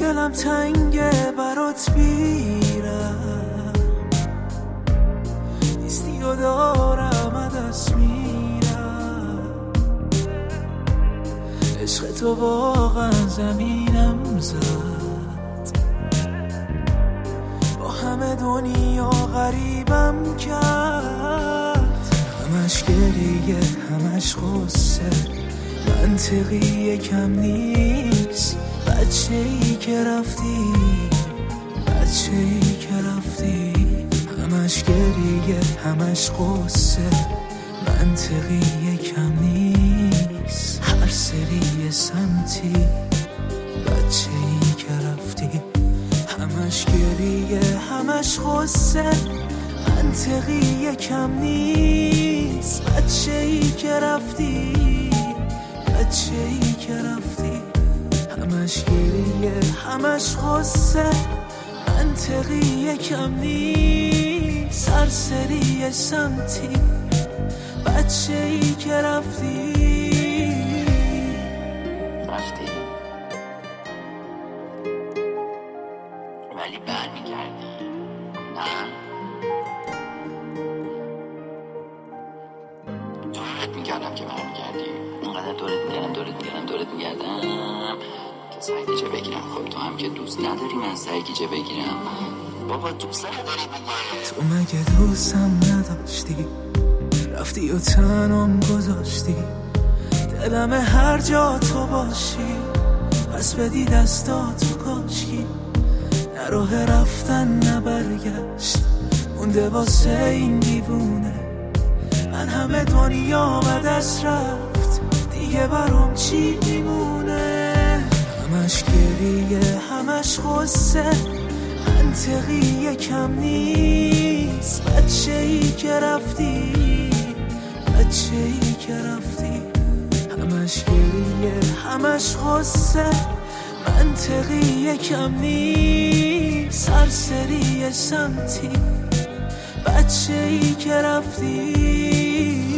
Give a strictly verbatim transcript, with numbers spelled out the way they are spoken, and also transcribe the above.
دلم تنگه برات بیرم، نیستی و دارم دست میرم. عشق تو واقعا زمینم زد، با همه دنیا غریبم کرد. همش گریه همش غصه، منطقی کم نیست. بچه ای که رفتی، بچه ای که رفتی. همش گریه همش قصه، منطقی کم نیست. هر سری سمتی، بچه ای که رفتی. همش گریه همش قصه، منطقی کم نیست. بچه ای که رفتی، بچه ای که رفتی. همش گریه همش غصه، منطقی کم نیست. سرسری سمتی، بچه ای که رفتی. رفتی ولی برمیگردی، نه؟ دورت میگردم که برمیگردی. اینقدر دورت میگردم دورت میگردم دورت میگردم که سرگیجه بگیرم. خب تو هم که دوست نداری من سرگیجه بگیرم. بابا دوست نداری دیگه. تو مگه دوستم نداشتی؟ رفتی و تنم گذاشتی. دلم هر جا تو باشی، پس بدی دستاتو کاشکی. نه راه رفتن نه برگشت مونده واسه این دیوونه. من همه دنیا به دست رفت، دیگه برام چی میمونه؟ همش گریه همش غصه، منطقی کم نیست. بچه ای که رفتی، بچه ای که رفتی. همش گریه همش غصه، منطقی کم نیست. سرسری سمتی، بچه ای که رفتی.